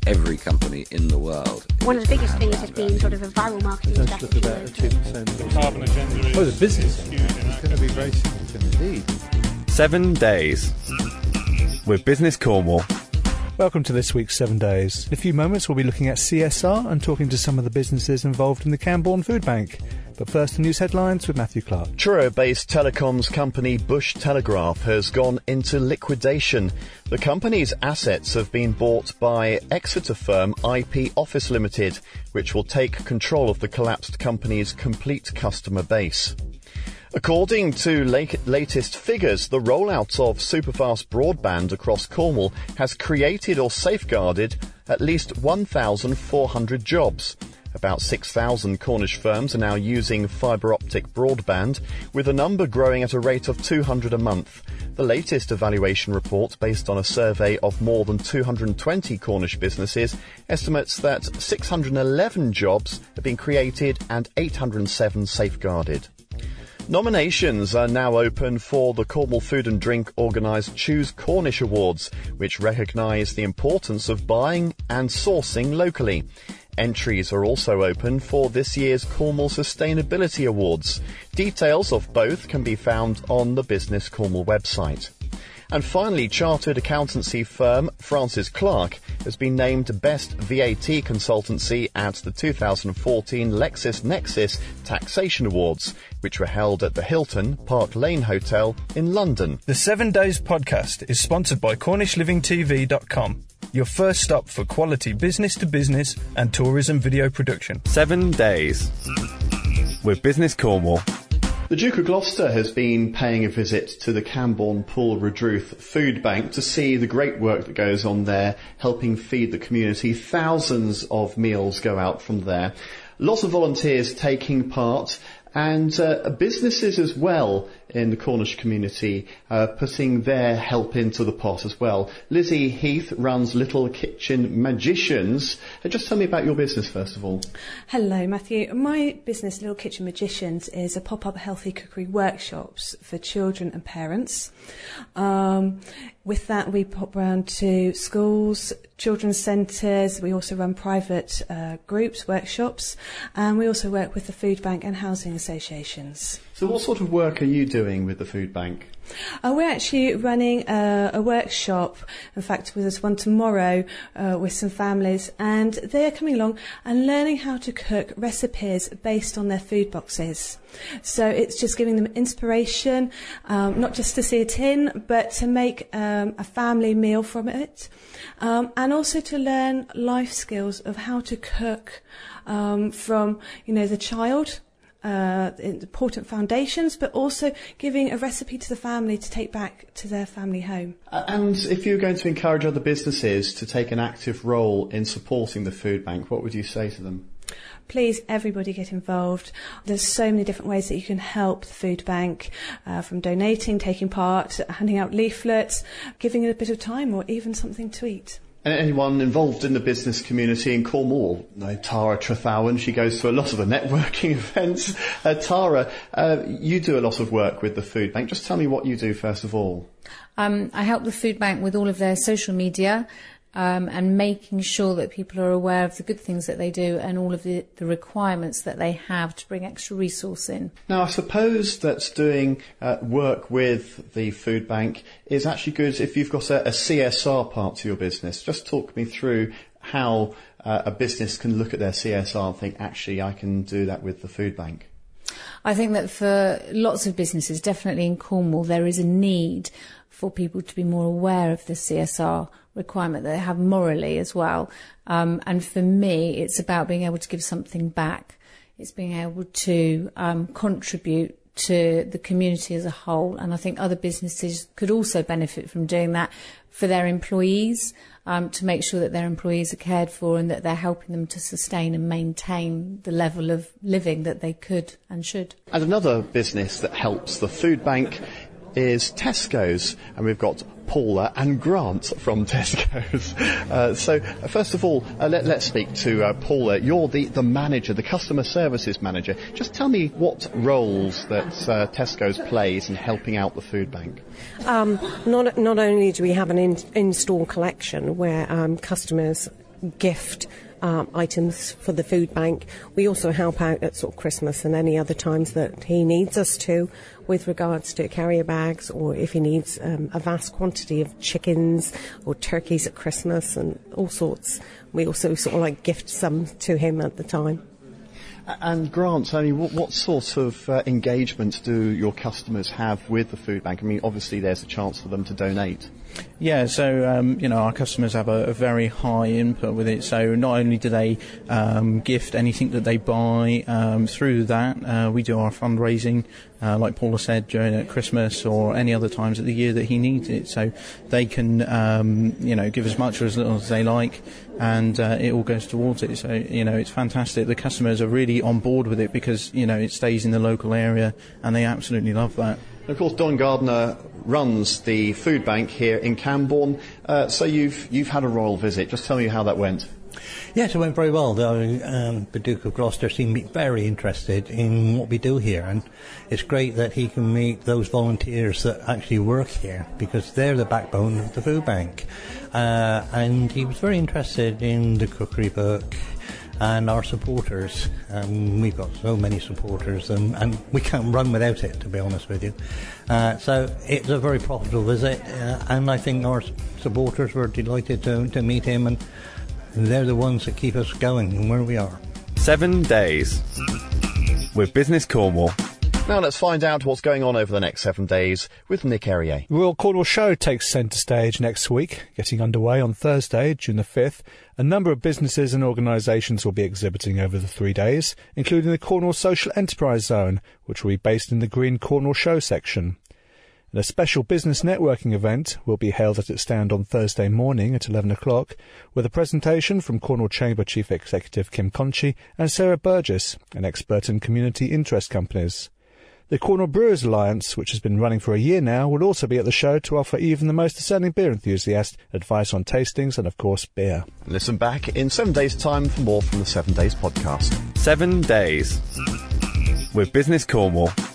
every company in the world. One of the biggest things has been sort of a viral marketing strategy. About a 2% carbon agenda. Oh, the business. It's going to be very significant indeed. 7 days with Business Cornwall. Welcome to this week's 7 Days. In a few moments we'll be looking at CSR and talking to some of the businesses involved in the Camborne Food Bank. But first, the news headlines with Matthew Clark. Truro-based telecoms company Bush Telegraph has gone into liquidation. The company's assets have been bought by Exeter firm IP Office Limited, which will take control of the collapsed company's complete customer base. According to latest figures, the rollout of superfast broadband across Cornwall has created or safeguarded at least 1,400 jobs. About 6,000 Cornish firms are now using fibre optic broadband, with the number growing at a rate of 200 a month. The latest evaluation report, based on a survey of more than 220 Cornish businesses, estimates that 611 jobs have been created and 807 safeguarded. Nominations are now open for the Cornwall Food and Drink organised Choose Cornish Awards, which recognise the importance of buying and sourcing locally. Entries are also open for this year's Cornwall Sustainability Awards. Details of both can be found on the Business Cornwall website. And finally, chartered accountancy firm Francis Clark has been named Best VAT Consultancy at the 2014 LexisNexis Taxation Awards, which were held at the Hilton Park Lane Hotel in London. The 7 Days podcast is sponsored by CornishLivingTV.com, your first stop for quality business-to-business and tourism video production. 7 days with Business Cornwall. The Duke of Gloucester has been paying a visit to the Camborne Pool Redruth Food Bank to see the great work that goes on there, helping feed the community. Thousands of meals go out from there. Lots of volunteers taking part, and businesses as well in the Cornish community putting their help into the pot as well. Lizzie Heath runs Little Kitchen Magicians. Just tell me about your business first of all. Hello Matthew. My business Little Kitchen Magicians is a pop-up healthy cookery workshops for children and parents. With that we pop round to schools, children's centres, we also run private groups, workshops, and we also work with the food bank and housing associations. So what sort of work are you doing with the food bank? We're actually running a workshop, in fact there's one tomorrow with some families, and they're coming along and learning how to cook recipes based on their food boxes. So it's just giving them inspiration, not just to see a tin, but to make a family meal from it, and also to learn life skills of how to cook from, the child, important foundations, but also giving a recipe to the family to take back to their family home. And if you're going to encourage other businesses to take an active role in supporting the food bank, what would you say to them? Please, everybody get involved. There's so many different ways that you can help the food bank, from donating, taking part, handing out leaflets, giving it a bit of time, or even something to eat. And anyone involved in the business community in Cornwall? Tara Trethowan, she goes to a lot of the networking events. Tara, you do a lot of work with the food bank. Just tell me what you do first of all. I help the food bank with all of their social media, and making sure that people are aware of the good things that they do and all of the requirements that they have to bring extra resource in. Now, I suppose that doing work with the food bank is actually good if you've got a CSR part to your business. Just talk me through how a business can look at their CSR and think, actually, I can do that with the food bank. I think that for lots of businesses, definitely in Cornwall, there is a need for people to be more aware of the CSR requirement that they have morally as well. And for me, it's about being able to give something back. It's being able to contribute to the community as a whole. And I think other businesses could also benefit from doing that for their employees, to make sure that their employees are cared for and that they're helping them to sustain and maintain the level of living that they could and should. And another business that helps the food bank is Tesco's, and we've got Paula and Grant from Tesco's. So first of all, let's speak to Paula. You're the manager, the customer services manager. Just tell me what roles that Tesco's plays in helping out the food bank. Not only do we have an in-store collection where customers gift items for the food bank. We also help out at sort of Christmas and any other times that he needs us to, with regards to carrier bags, or if he needs a vast quantity of chickens or turkeys at Christmas and all sorts. We also sort of like gift some to him at the time. And Grant, I mean, what sort of engagement do your customers have with the food bank? I mean, obviously there's a chance for them to donate. Yeah, so, our customers have a very high input with it. So not only do they gift anything that they buy through that, we do our fundraising, like Paula said, during at Christmas or any other times of the year that he needs it. So they can, give as much or as little as they like, and it all goes towards it. So, it's fantastic. The customers are really on board with it because, it stays in the local area, and they absolutely love that. Of course, Don Gardner runs the food bank here in Camborne. So you've had a royal visit. Just tell me how that went. Yes, it went very well. The Duke of Gloucester seemed to be very interested in what we do here, and it's great that he can meet those volunteers that actually work here, because they're the backbone of the food bank. And he was very interested in the cookery book and our supporters. We've got so many supporters, and we can't run without it, to be honest with you. So it's a very profitable visit, and I think our supporters were delighted to meet him, and they're the ones that keep us going and where we are. 7 days with Business Cornwall. Now let's find out what's going on over the next 7 days with Nick Errier. The Royal Cornwall Show takes centre stage next week, getting underway on Thursday, June the 5th. A number of businesses and organisations will be exhibiting over the 3 days, including the Cornwall Social Enterprise Zone, which will be based in the Green Cornwall Show section. And a special business networking event will be held at its stand on Thursday morning at 11 o'clock, with a presentation from Cornwall Chamber Chief Executive Kim Conchi and Sarah Burgess, an expert in community interest companies. The Cornwall Brewers Alliance, which has been running for a year now, will also be at the show to offer even the most discerning beer enthusiast advice on tastings and, of course, beer. Listen back in 7 days' time for more from the 7 Days podcast. 7 days with Business Cornwall.